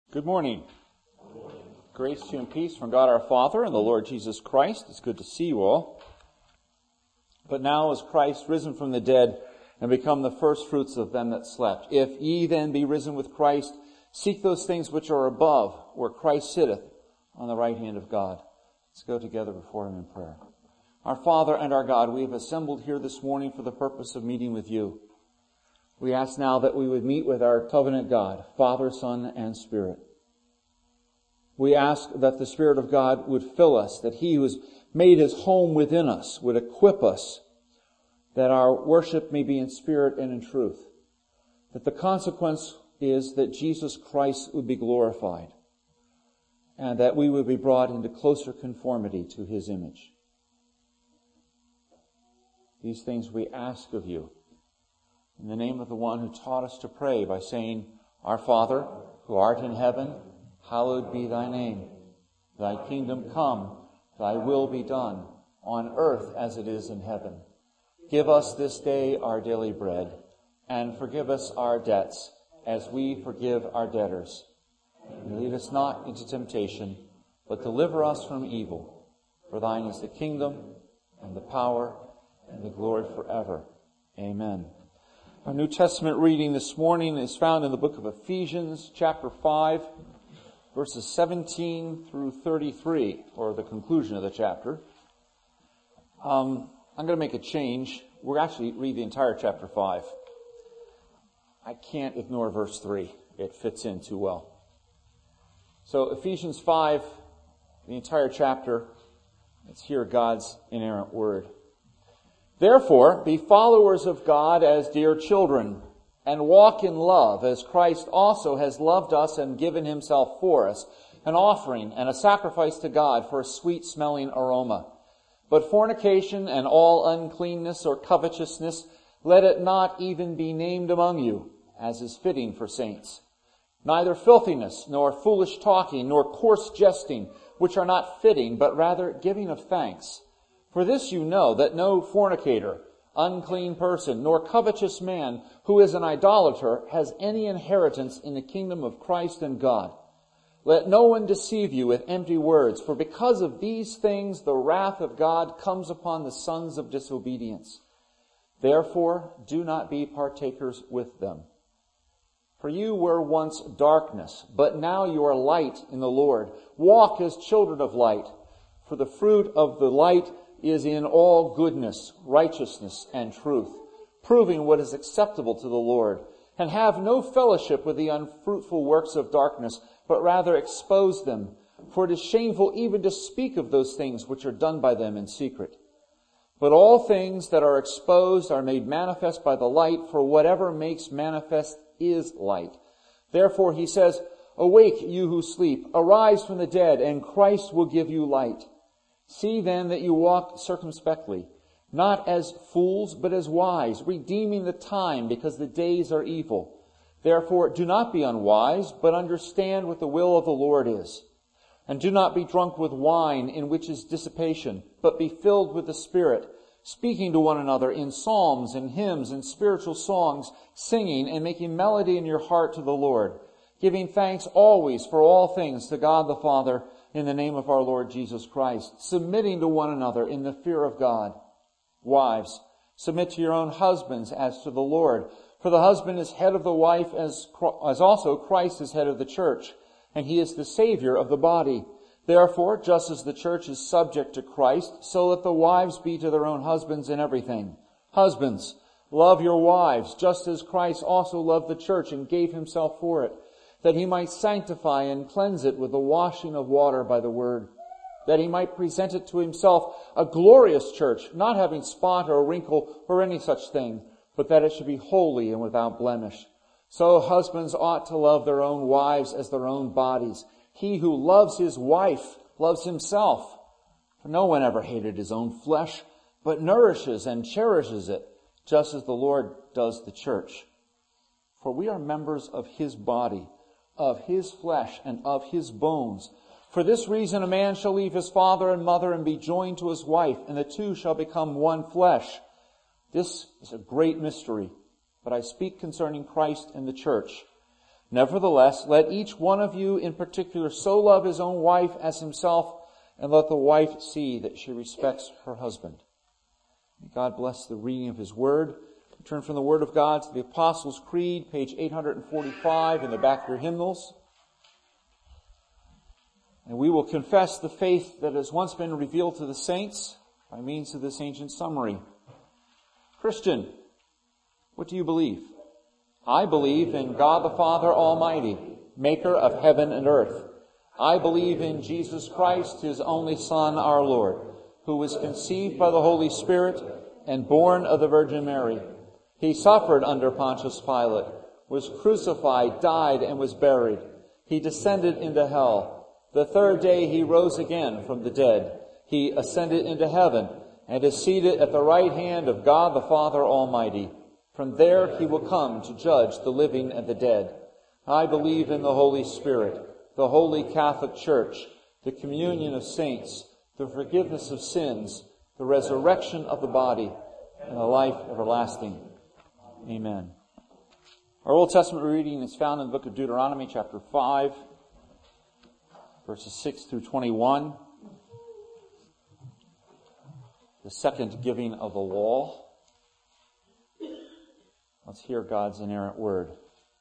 Good morning. Grace to you and peace from God our Father and the Lord Jesus Christ. It's good to see you all. But now is Christ risen from the dead and become the first fruits of them that slept. If ye then be risen with Christ, seek those things which are above, where Christ sitteth on the right hand of God. Let's go together before Him in prayer. Our Father and our God, we have assembled here this morning for the purpose of meeting with you. We ask now that we would meet with our covenant God, Father, Son, and Spirit. We ask that the Spirit of God would fill us, that He who has made His home within us would equip us, that our worship may be in spirit and in truth, that the consequence is that Jesus Christ would be glorified, and that we would be brought into closer conformity to His image. These things we ask of you in the name of the one who taught us to pray by saying, Our Father, who art in heaven, hallowed be thy name. Thy kingdom come, thy will be done, on earth as it is in heaven. Give us this day our daily bread, and forgive us our debts, as we forgive our debtors. And lead us not into temptation, but deliver us from evil. For thine is the kingdom, and the power, and the glory forever. Amen. Our New Testament reading this morning is found in the book of Ephesians, chapter 5, verses 17 through 33, or the conclusion of the chapter. I'm going to make a change. We'll actually read the entire chapter 5. I can't ignore verse 3. It fits in too well. So Ephesians 5, the entire chapter, let's hear God's inerrant word. Therefore, be followers of God as dear children, and walk in love, as Christ also has loved us and given Himself for us, an offering and a sacrifice to God for a sweet-smelling aroma. But fornication and all uncleanness or covetousness, let it not even be named among you, as is fitting for saints. Neither filthiness, nor foolish talking, nor coarse jesting, which are not fitting, but rather giving of thanks. For this you know, that no fornicator, unclean person, nor covetous man who is an idolater has any inheritance in the kingdom of Christ and God. Let no one deceive you with empty words, for because of these things the wrath of God comes upon the sons of disobedience. Therefore, do not be partakers with them. For you were once darkness, but now you are light in the Lord. Walk as children of light, for the fruit of the light is in all goodness, righteousness, and truth, proving what is acceptable to the Lord. And have no fellowship with the unfruitful works of darkness, but rather expose them. For it is shameful even to speak of those things which are done by them in secret. But all things that are exposed are made manifest by the light, for whatever makes manifest is light. Therefore he says, Awake, you who sleep, arise from the dead, and Christ will give you light. See then that you walk circumspectly, not as fools, but as wise, redeeming the time, because the days are evil. Therefore do not be unwise, but understand what the will of the Lord is. And do not be drunk with wine, in which is dissipation, but be filled with the Spirit, speaking to one another in psalms and hymns and spiritual songs, singing and making melody in your heart to the Lord, giving thanks always for all things to God the Father, in the name of our Lord Jesus Christ, submitting to one another in the fear of God. Wives, submit to your own husbands as to the Lord. For the husband is head of the wife, as also Christ is head of the church, and He is the Savior of the body. Therefore, just as the church is subject to Christ, so let the wives be to their own husbands in everything. Husbands, love your wives, just as Christ also loved the church and gave Himself for it, that He might sanctify and cleanse it with the washing of water by the word, that He might present it to Himself a glorious church, not having spot or wrinkle or any such thing, but that it should be holy and without blemish. So husbands ought to love their own wives as their own bodies. He who loves his wife loves himself. For no one ever hated his own flesh, but nourishes and cherishes it, just as the Lord does the church. For we are members of His body, of His flesh, and of His bones. For this reason a man shall leave his father and mother and be joined to his wife, and the two shall become one flesh. This is a great mystery, but I speak concerning Christ and the church. Nevertheless, let each one of you in particular so love his own wife as himself, and let the wife see that she respects her husband. May God bless the reading of His Word. We turn from the Word of God to the Apostles' Creed, page 845 in the back of your hymnals. And we will confess the faith that has once been revealed to the saints by means of this ancient summary. Christian, what do you believe? I believe in God the Father Almighty, maker of heaven and earth. I believe in Jesus Christ, His only Son, our Lord, who was conceived by the Holy Spirit and born of the Virgin Mary. He suffered under Pontius Pilate, was crucified, died, and was buried. He descended into hell. The third day He rose again from the dead. He ascended into heaven and is seated at the right hand of God the Father Almighty. From there He will come to judge the living and the dead. I believe in the Holy Spirit, the Holy Catholic Church, the communion of saints, the forgiveness of sins, the resurrection of the body, and the life everlasting. Amen. Our Old Testament reading is found in the book of Deuteronomy, chapter 5, verses 6 through 21. The second giving of the law. Let's hear God's inerrant word.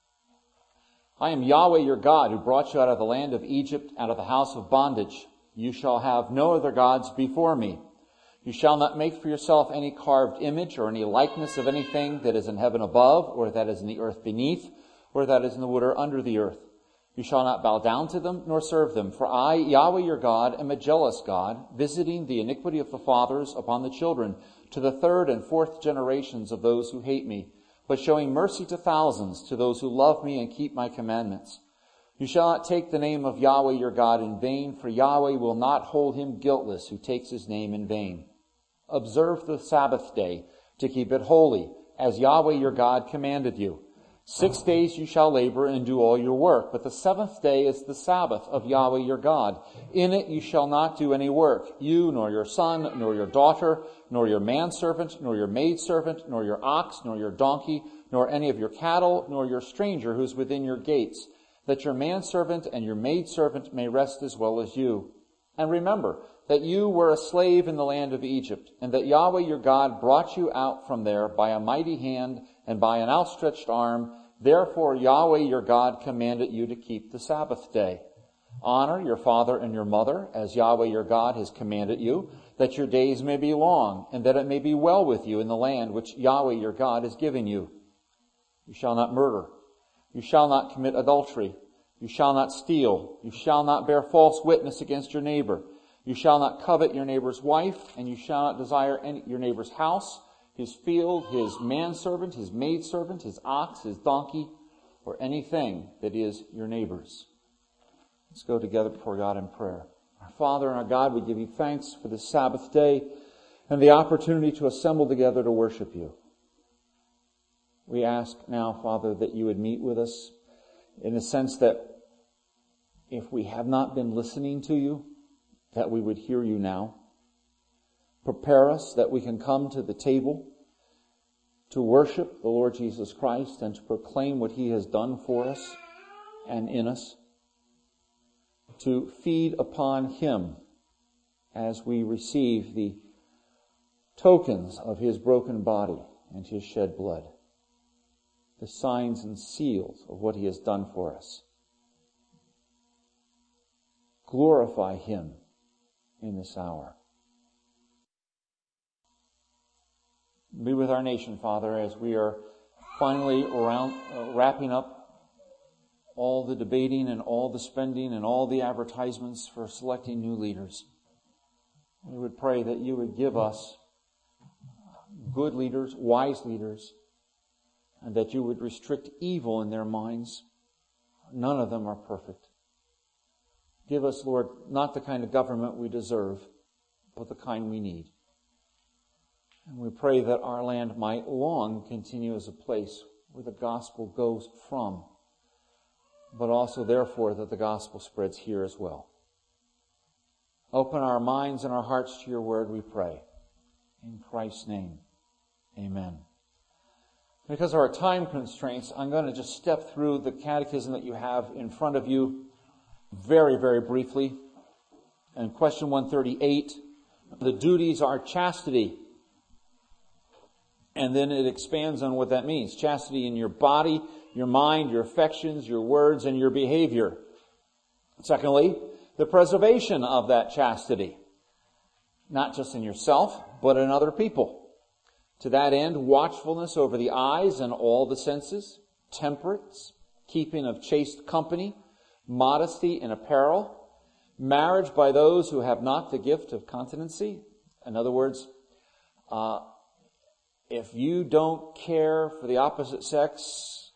I am Yahweh your God, who brought you out of the land of Egypt, out of the house of bondage. You shall have no other gods before me. You shall not make for yourself any carved image or any likeness of anything that is in heaven above, or that is in the earth beneath, or that is in the water under the earth. You shall not bow down to them, nor serve them. For I, Yahweh your God, am a jealous God, visiting the iniquity of the fathers upon the children, to the third and fourth generations of those who hate me, but showing mercy to thousands, to those who love me and keep my commandments. You shall not take the name of Yahweh your God in vain, for Yahweh will not hold him guiltless who takes his name in vain. Observe the Sabbath day, to keep it holy, as Yahweh your God commanded you. 6 days you shall labor and do all your work, but the seventh day is the Sabbath of Yahweh your God. In it you shall not do any work, you, nor your son, nor your daughter, nor your manservant, nor your maidservant, nor your ox, nor your donkey, nor any of your cattle, nor your stranger who is within your gates, that your manservant and your maidservant may rest as well as you. And remember that you were a slave in the land of Egypt, and that Yahweh your God brought you out from there by a mighty hand and by an outstretched arm. Therefore Yahweh your God commanded you to keep the Sabbath day. Honor your father and your mother, as Yahweh your God has commanded you, that your days may be long, and that it may be well with you in the land which Yahweh your God has given you. You shall not murder. You shall not commit adultery. You shall not steal. You shall not bear false witness against your neighbor. You shall not covet your neighbor's wife, and you shall not desire your neighbor's house, his field, his manservant, his maidservant, his ox, his donkey, or anything that is your neighbor's. Let's go together before God in prayer. Our Father and our God, we give you thanks for this Sabbath day and the opportunity to assemble together to worship you. We ask now, Father, that you would meet with us in the sense that if we have not been listening to you, that we would hear you now. Prepare us that we can come to the table to worship the Lord Jesus Christ and to proclaim what he has done for us and in us, to feed upon him as we receive the tokens of his broken body and his shed blood, the signs and seals of what he has done for us. Glorify him in this hour. Be with our nation, Father, as we are finally wrapping up all the debating and all the spending and all the advertisements for selecting new leaders. We would pray that you would give us good leaders, wise leaders, and that you would restrict evil in their minds. None of them are perfect. Give us, Lord, not the kind of government we deserve, but the kind we need. And we pray that our land might long continue as a place where the gospel goes from, but also, therefore, that the gospel spreads here as well. Open our minds and our hearts to your word, we pray. In Christ's name, amen. Because of our time constraints, I'm going to just step through the catechism that you have in front of you very, very briefly. And question 138, the duties are chastity. And then it expands on what that means. Chastity in your body, your mind, your affections, your words, and your behavior. Secondly, the preservation of that chastity. Not just in yourself, but in other people. To that end, watchfulness over the eyes and all the senses, temperance, keeping of chaste company, modesty in apparel, marriage by those who have not the gift of continency. In other words, if you don't care for the opposite sex,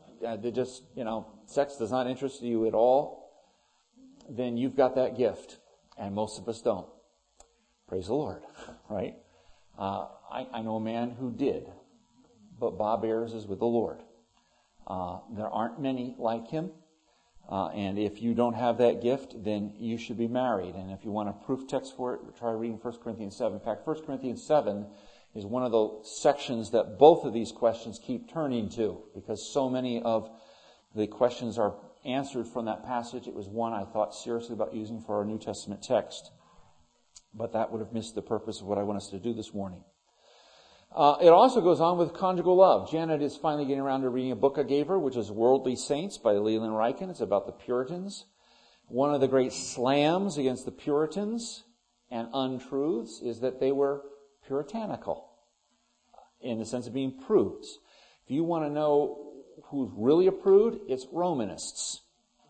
sex does not interest you at all, then you've got that gift. And most of us don't. Praise the Lord, right? I know a man who did, but Bob Ayers is with the Lord. There aren't many like him, and if you don't have that gift, then you should be married. And if you want a proof text for it, try reading 1 Corinthians 7. In fact, 1 Corinthians 7 is one of the sections that both of these questions keep turning to, because so many of the questions are answered from that passage. It was one I thought seriously about using for our New Testament text. But that would have missed the purpose of what I want us to do this morning. It also goes on with conjugal love. Janet is finally getting around to reading a book I gave her, which is Worldly Saints by Leland Ryken. It's about the Puritans. One of the great slams against the Puritans and untruths is that they were puritanical, in the sense of being prudes. If you want to know who's really a prude, it's Romanists.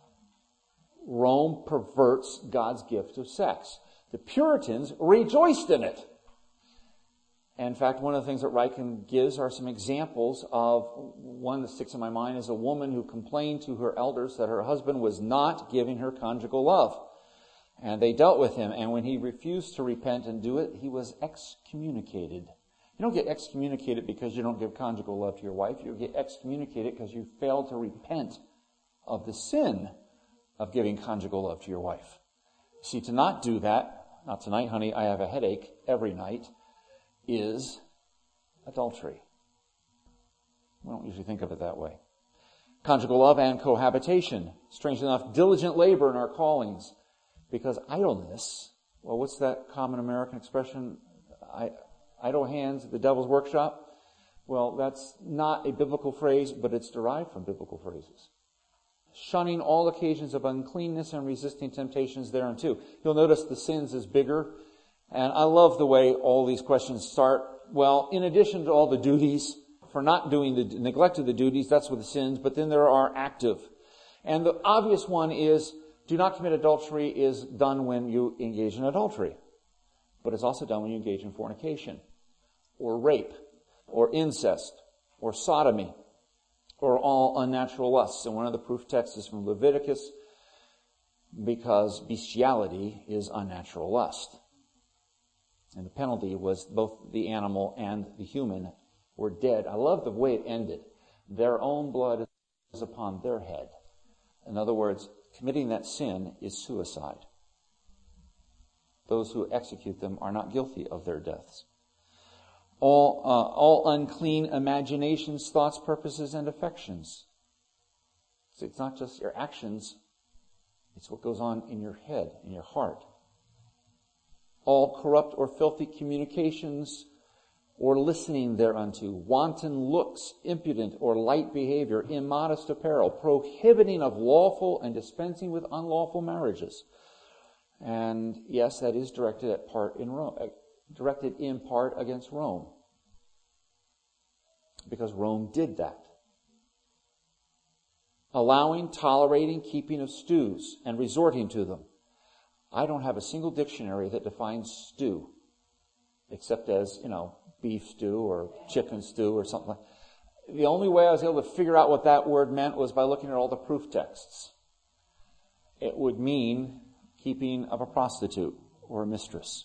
Rome perverts God's gift of sex. The Puritans rejoiced in it. In fact, one of the things that Ryken gives are some examples of, one that sticks in my mind is a woman who complained to her elders that her husband was not giving her conjugal love. And they dealt with him, and when he refused to repent and do it, he was excommunicated. You don't get excommunicated because you don't give conjugal love to your wife. You get excommunicated because you failed to repent of the sin of giving conjugal love to your wife. See, to not do that, not tonight, honey, I have a headache every night, is adultery. We don't usually think of it that way. Conjugal love and cohabitation. Strangely enough, diligent labor in our callings. Because idleness, well, what's that common American expression? Idle hands at the devil's workshop? Well, that's not a biblical phrase, but it's derived from biblical phrases. Shunning all occasions of uncleanness and resisting temptations thereunto. You'll notice the sins is bigger. And I love the way all these questions start. Well, in addition to all the duties, for not doing the neglect of the duties, that's with the sins, but then there are active. And the obvious one is, do not commit adultery is done when you engage in adultery. But it's also done when you engage in fornication, or rape, or incest, or sodomy, or all unnatural lusts. And one of the proof texts is from Leviticus, because bestiality is unnatural lust. And the penalty was both the animal and the human were dead. I love the way it ended. Their own blood is upon their head. In other words, committing that sin is suicide. Those who execute them are not guilty of their deaths. All unclean imaginations, thoughts, purposes, and affections. So it's not just your actions, it's what goes on in your head, in your heart. All corrupt or filthy communications or listening thereunto, wanton looks, impudent or light behavior, immodest apparel, prohibiting of lawful and dispensing with unlawful marriages. And yes, that is directed in part against Rome, because Rome did that. Allowing, tolerating, keeping of stews and resorting to them. I don't have a single dictionary that defines stew, except as, beef stew or chicken stew or something like that. The only way I was able to figure out what that word meant was by looking at all the proof texts. It would mean keeping of a prostitute or a mistress.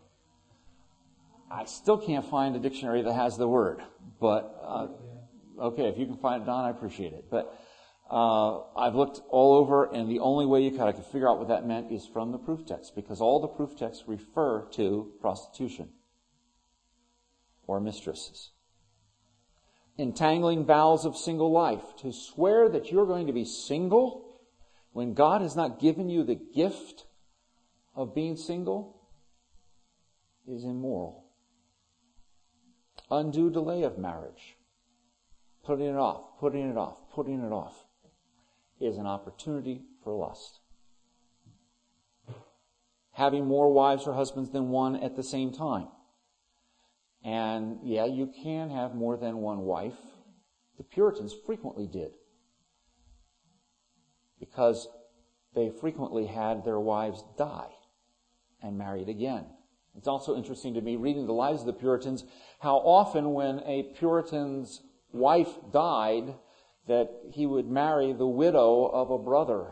I still can't find a dictionary that has the word, but okay, if you can find it, Don, I appreciate it. But I've looked all over, and the only way I could figure out what that meant is from the proof text, because all the proof texts refer to prostitution or mistresses. entangling vows of single life. To swear that you're going to be single when God has not given you the gift of being single is immoral. Undue delay of marriage, putting it off, is an opportunity for lust. Having more wives or husbands than one at the same time. And yeah, you can have more than one wife. The Puritans frequently did, because they frequently had their wives die and married again. It's also interesting to me, reading the lives of the Puritans, how often when a Puritan's wife died, that he would marry the widow of a brother.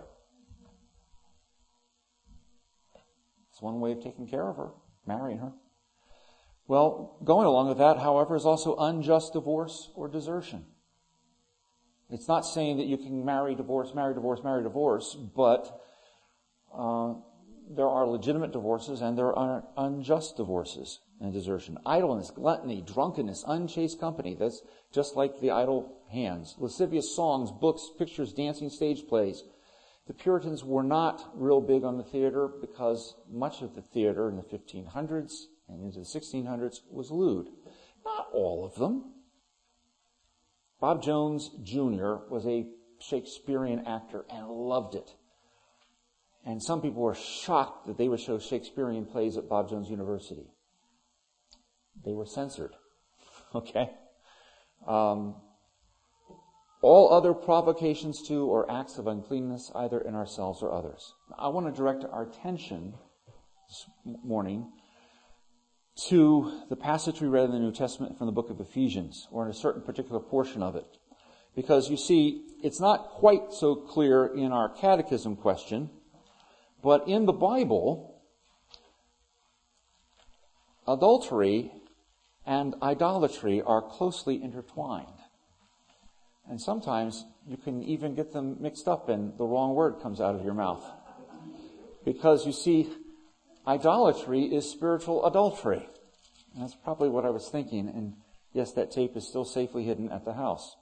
It's one way of taking care of her, marrying her. Well, going along with that, however, is also unjust divorce or desertion. It's not saying that you can marry, divorce, but there are legitimate divorces and there are unjust divorces and desertion. Idleness, gluttony, drunkenness, unchaste company. That's just like the idle hands. Lascivious songs, books, pictures, dancing, stage plays. The Puritans were not real big on the theater because much of the theater in the 1500s and into the 1600s was lewd. Not all of them. Bob Jones Jr. was a Shakespearean actor and loved it. And some people were shocked that they would show Shakespearean plays at Bob Jones University. They were censored. Okay? All other provocations to or acts of uncleanness, either in ourselves or others. I want to direct our attention this morning to the passage we read in the New Testament from the book of Ephesians, or in a certain particular portion of it. Because you see, it's not quite so clear in our catechism question, but in the Bible, adultery and idolatry are closely intertwined. And sometimes you can even get them mixed up and the wrong word comes out of your mouth. Because you see, idolatry is spiritual adultery. And that's probably what I was thinking. And yes, that tape is still safely hidden at the house.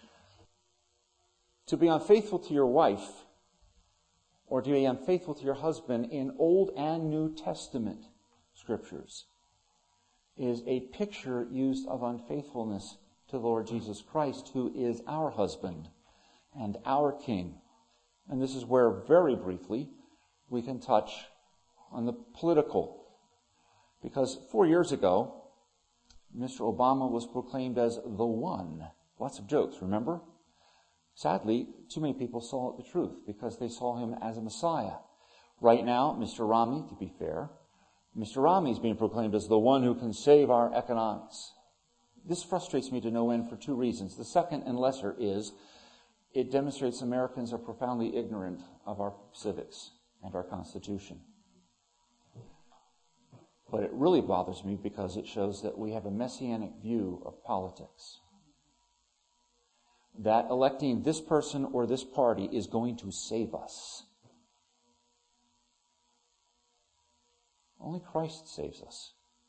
To be unfaithful to your wife, or to be unfaithful to your husband in Old and New Testament scriptures, is a picture used of unfaithfulness to the Lord Jesus Christ, who is our husband and our King. And this is where, very briefly, we can touch on the political. Because 4 years ago, Mr. Obama was proclaimed as the one. Lots of jokes, remember? Sadly, too many people saw the truth because they saw him as a Messiah. Right now, Mr. Romney, to be fair, Mr. Romney is being proclaimed as the one who can save our economics. This frustrates me to no end for two reasons. The second and lesser is it demonstrates Americans are profoundly ignorant of our civics and our Constitution. But it really bothers me because it shows that we have a messianic view of politics. That electing this person or this party is going to save us. Only Christ saves us.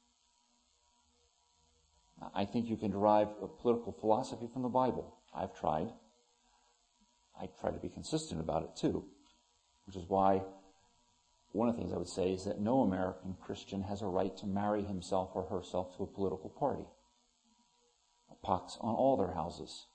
I think you can derive a political philosophy from the Bible. I've tried. I try to be consistent about it too, which is why one of the things I would say is that no American Christian has a right to marry himself or herself to a political party. A pox on all their houses.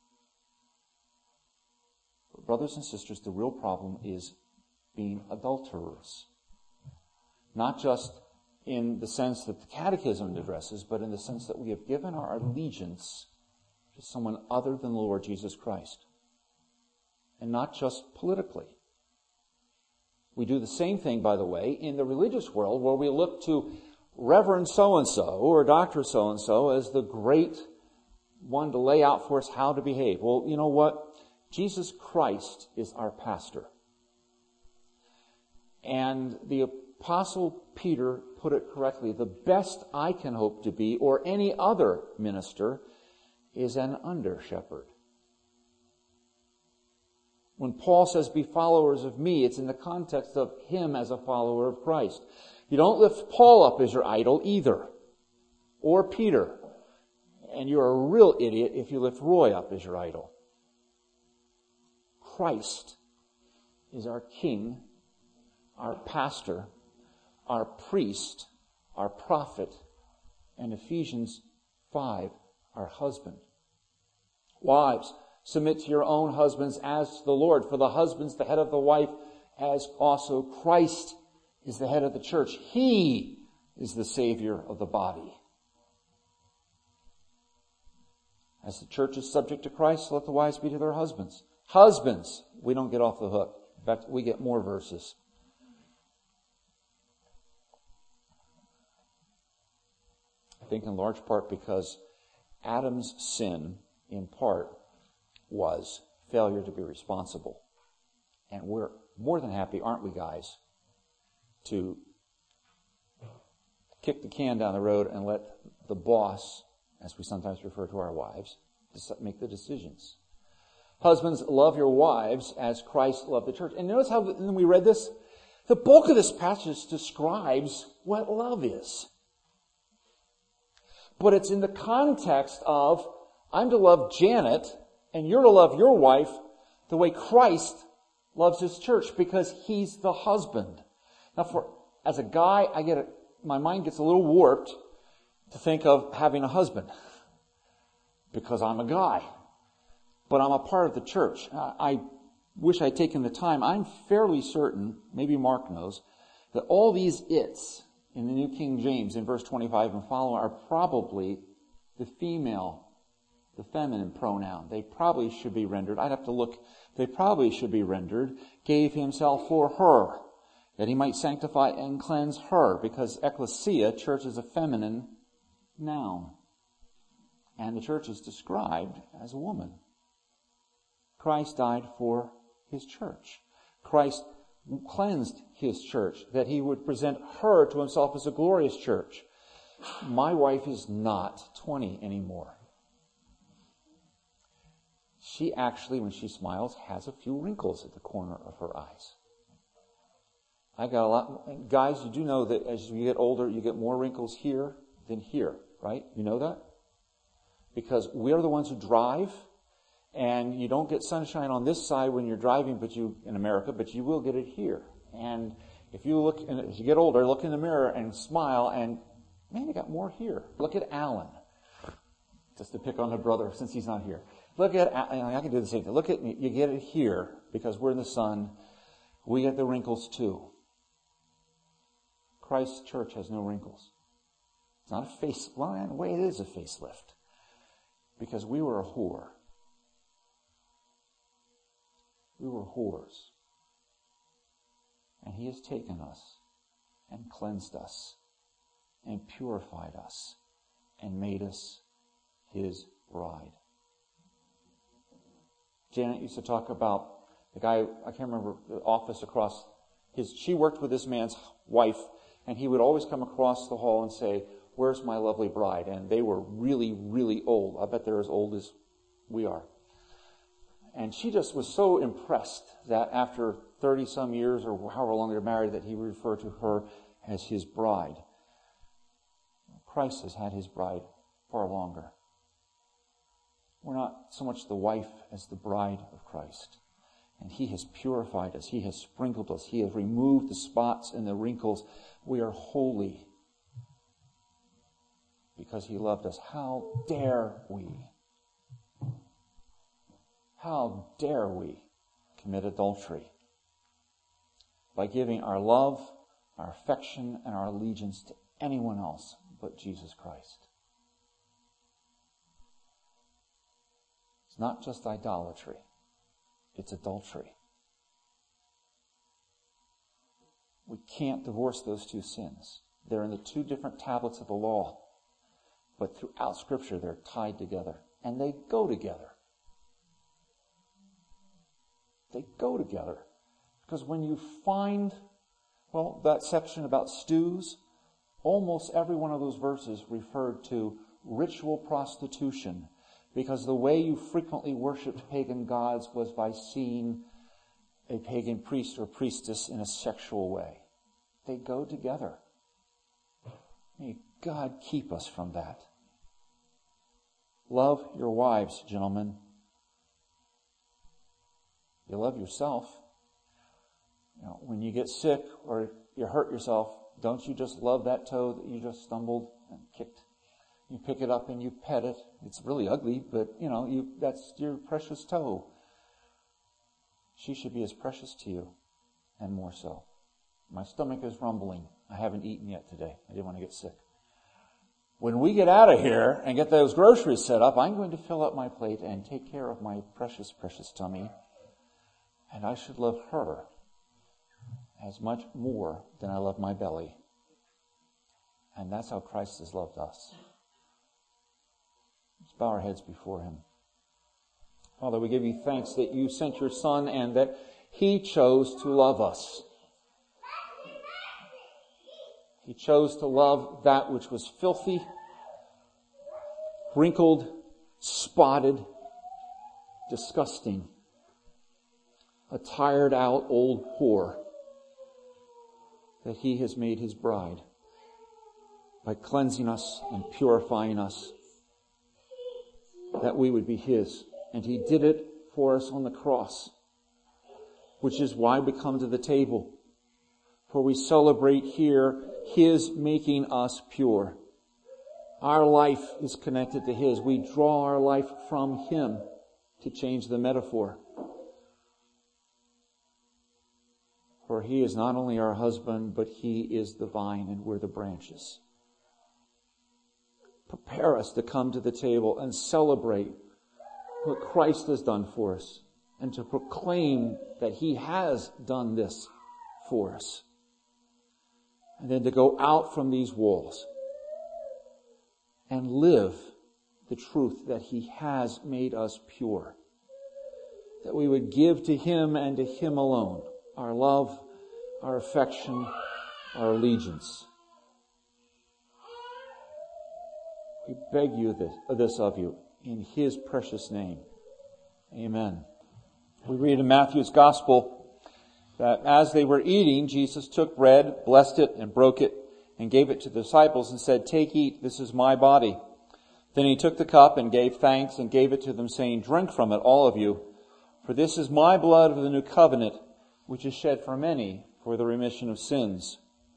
But brothers and sisters, the real problem is being adulterers. Not just in the sense that the Catechism addresses, but in the sense that we have given our allegiance to someone other than the Lord Jesus Christ. And not just politically. We do the same thing, by the way, in the religious world, where we look to Reverend so-and-so or Dr. so-and-so as the great one to lay out for us how to behave. Well, you know what? Jesus Christ is our pastor. And the Apostle Peter put it correctly. The best I can hope to be, or any other minister, is an under-shepherd. When Paul says, be followers of me, it's in the context of him as a follower of Christ. You don't lift Paul up as your idol either, or Peter. And you're a real idiot if you lift Roy up as your idol. Christ is our King, our pastor, our priest, our prophet, and Ephesians 5, our husband. Wives, submit to your own husbands as to the Lord, for the husband's the head of the wife, as also Christ is the head of the church. He is the Savior of the body. As the church is subject to Christ, let the wives be to their husbands. Husbands, we don't get off the hook. In fact, we get more verses. I think in large part because Adam's sin, in part, was failure to be responsible. And we're more than happy, aren't we, guys, to kick the can down the road and let the boss, as we sometimes refer to our wives, make the decisions. Husbands, love your wives as Christ loved the church. And notice how, when we read this, the bulk of this passage describes what love is. But it's in the context of, I'm to love Janet, and you're to love your wife the way Christ loves his church, because he's the husband. Now, as a guy, my mind gets a little warped to think of having a husband, because I'm a guy. But I'm a part of the church. I wish I'd taken the time. I'm fairly certain, maybe Mark knows, that all these it's in the New King James in verse 25 and following are probably the feminine pronoun. They probably should be rendered, I'd have to look, they probably should be rendered, gave himself for her, that he might sanctify and cleanse her, because ecclesia, church, is a feminine noun. And the church is described as a woman. Christ died for his church. Christ cleansed his church, that he would present her to himself as a glorious church. My wife is not 20 anymore. She actually, when she smiles, has a few wrinkles at the corner of her eyes. I got a lot. Guys, you do know that as you get older, you get more wrinkles here than here, right? You know that? Because we're the ones who drive, and you don't get sunshine on this side when you're driving, in America, but you will get it here. And if you look, and as you get older, look in the mirror and smile, and man, you got more here. Look at Alan, just to pick on the brother since he's not here. Look at, I can do the same thing. Look at me. You get it here because we're in the sun. We get the wrinkles too. Christ's church has no wrinkles. It's not a face. Well, in a way, it is a facelift, because we were a whore. We were whores. And he has taken us and cleansed us and purified us and made us his bride. Janet used to talk about the guy, I can't remember the office across she worked with this man's wife, and he would always come across the hall and say, "Where's my lovely bride?" And they were really, really old. I bet they're as old as we are. And she just was so impressed that after 30-some years, or however long they're married, that he would refer to her as his bride. Christ has had his bride far longer. We're not so much the wife as the bride of Christ. And he has purified us. He has sprinkled us. He has removed the spots and the wrinkles. We are holy because he loved us. How dare we? How dare we commit adultery by giving our love, our affection, and our allegiance to anyone else but Jesus Christ? It's not just idolatry. It's adultery. We can't divorce those two sins. They're in the two different tablets of the law. But throughout Scripture, they're tied together. And they go together. They go together. Because when you find, that section about stews, almost every one of those verses referred to ritual prostitution. Because the way you frequently worshipped pagan gods was by seeing a pagan priest or priestess in a sexual way. They go together. May God keep us from that. Love your wives, gentlemen. You love yourself. When you get sick or you hurt yourself, don't you just love that toe that you just stumbled and kicked? You pick it up and you pet it. It's really ugly, but that's your precious toe. She should be as precious to you, and more so. My stomach is rumbling. I haven't eaten yet today. I didn't want to get sick. When we get out of here and get those groceries set up, I'm going to fill up my plate and take care of my precious, precious tummy. And I should love her as much more than I love my belly. And that's how Christ has loved us. Let's bow our heads before Him. Father, we give you thanks that you sent your Son and that He chose to love us. He chose to love that which was filthy, wrinkled, spotted, disgusting. A tired out old whore that He has made His bride by cleansing us and purifying us, that we would be His. And He did it for us on the cross, which is why we come to the table. For we celebrate here His making us pure. Our life is connected to His. We draw our life from Him, to change the metaphor. For He is not only our husband, but He is the vine and we're the branches. Prepare us to come to the table and celebrate what Christ has done for us, and to proclaim that He has done this for us. And then to go out from these walls and live the truth that He has made us pure. That we would give to Him and to Him alone our love, our affection, our allegiance. We beg you this of you in His precious name. Amen. We read in Matthew's Gospel that as they were eating, Jesus took bread, blessed it, and broke it, and gave it to the disciples and said, "Take, eat, this is my body." Then He took the cup and gave thanks and gave it to them, saying, "Drink from it, all of you, for this is my blood of the new covenant, which is shed for many for the remission of sins."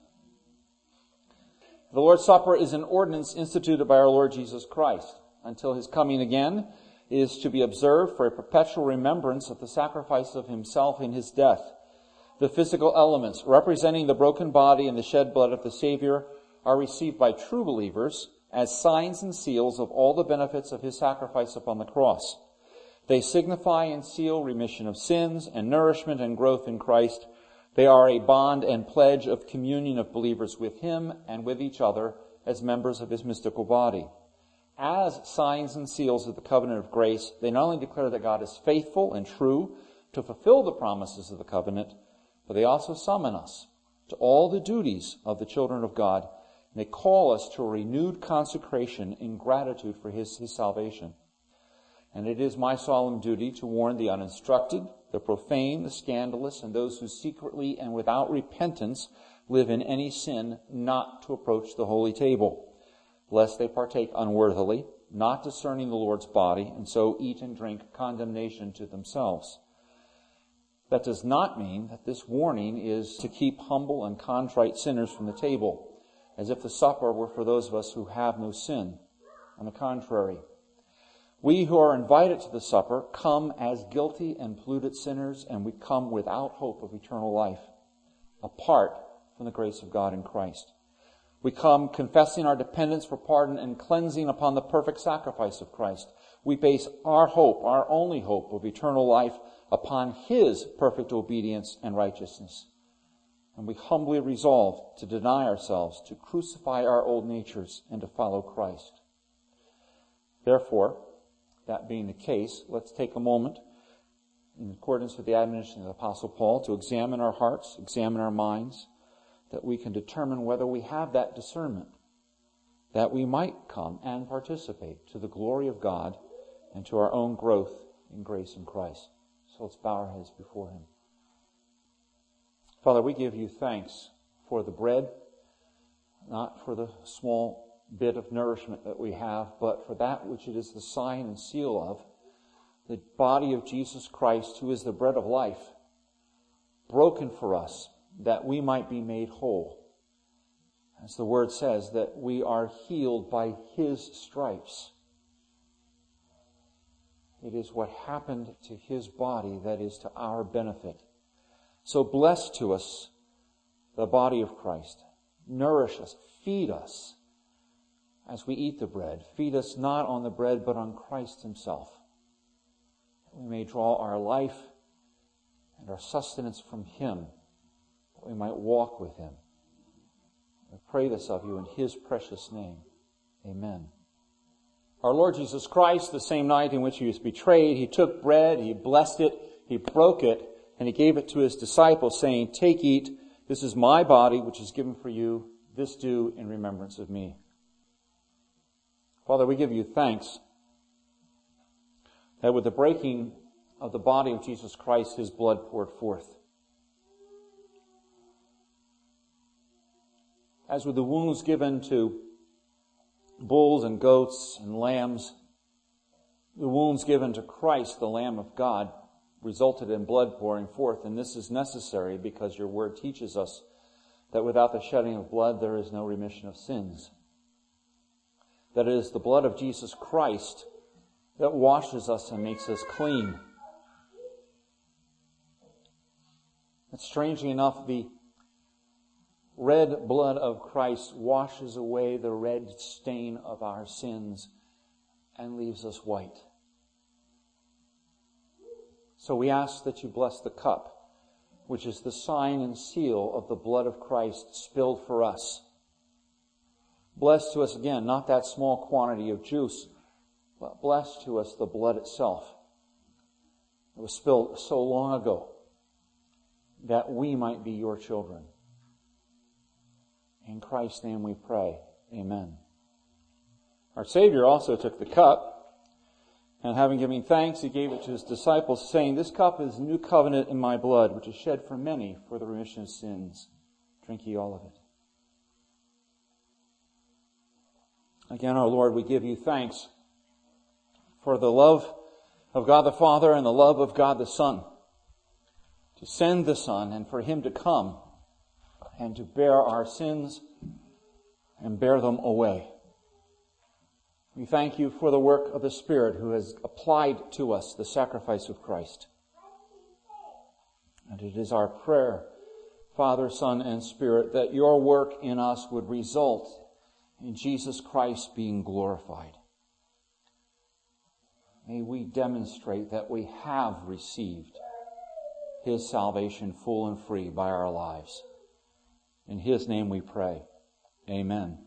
The Lord's Supper is an ordinance instituted by our Lord Jesus Christ. Until His coming again, it is to be observed for a perpetual remembrance of the sacrifice of Himself in His death. The physical elements representing the broken body and the shed blood of the Savior are received by true believers as signs and seals of all the benefits of His sacrifice upon the cross. They signify and seal remission of sins and nourishment and growth in Christ. They are a bond and pledge of communion of believers with Him and with each other as members of His mystical body. As signs and seals of the covenant of grace, they not only declare that God is faithful and true to fulfill the promises of the covenant, but they also summon us to all the duties of the children of God. And they call us to a renewed consecration in gratitude for His salvation. And it is my solemn duty to warn the uninstructed, the profane, the scandalous, and those who secretly and without repentance live in any sin not to approach the holy table, lest they partake unworthily, not discerning the Lord's body, and so eat and drink condemnation to themselves. That does not mean that this warning is to keep humble and contrite sinners from the table, as if the supper were for those of us who have no sin. On the contrary, we who are invited to the supper come as guilty and polluted sinners, and we come without hope of eternal life, apart from the grace of God in Christ. We come confessing our dependence for pardon and cleansing upon the perfect sacrifice of Christ. We base our hope, our only hope of eternal life, upon His perfect obedience and righteousness. And we humbly resolve to deny ourselves, to crucify our old natures, and to follow Christ. Therefore, that being the case, let's take a moment, in accordance with the admonition of the Apostle Paul, to examine our hearts, examine our minds, that we can determine whether we have that discernment, that we might come and participate to the glory of God and to our own growth in grace in Christ. So let's bow our heads before Him. Father, we give you thanks for the bread, not for the small bit of nourishment that we have, but for that which it is the sign and seal of, the body of Jesus Christ, who is the bread of life, broken for us, that we might be made whole. As the word says, that we are healed by His stripes. It is what happened to His body that is to our benefit. So bless to us the body of Christ. Nourish us, feed us as we eat the bread. Feed us not on the bread, but on Christ Himself. That we may draw our life and our sustenance from Him, that we might walk with Him. I pray this of you in His precious name. Amen. Our Lord Jesus Christ, the same night in which He was betrayed, He took bread, He blessed it, He broke it, and He gave it to His disciples, saying, "Take, eat, this is my body, which is given for you. This do in remembrance of me." Father, we give you thanks that with the breaking of the body of Jesus Christ, His blood poured forth. As with the wounds given to bulls and goats and lambs, the wounds given to Christ, the Lamb of God, resulted in blood pouring forth. And this is necessary because your word teaches us that without the shedding of blood there is no remission of sins. That it is the blood of Jesus Christ that washes us and makes us clean. And strangely enough, the red blood of Christ washes away the red stain of our sins and leaves us white. So we ask that you bless the cup, which is the sign and seal of the blood of Christ spilled for us. Bless to us again, not that small quantity of juice, but bless to us the blood itself. It was spilled so long ago that we might be your children. In Christ's name we pray. Amen. Our Savior also took the cup, and having given thanks, He gave it to His disciples, saying, "This cup is the new covenant in my blood, which is shed for many for the remission of sins. Drink ye all of it." Again, our Lord, we give you thanks for the love of God the Father and the love of God the Son, to send the Son and for Him to come and to bear our sins and bear them away. We thank you for the work of the Spirit who has applied to us the sacrifice of Christ. And it is our prayer, Father, Son, and Spirit, that your work in us would result in Jesus Christ being glorified. May we demonstrate that we have received His salvation full and free by our lives. In His name we pray. Amen.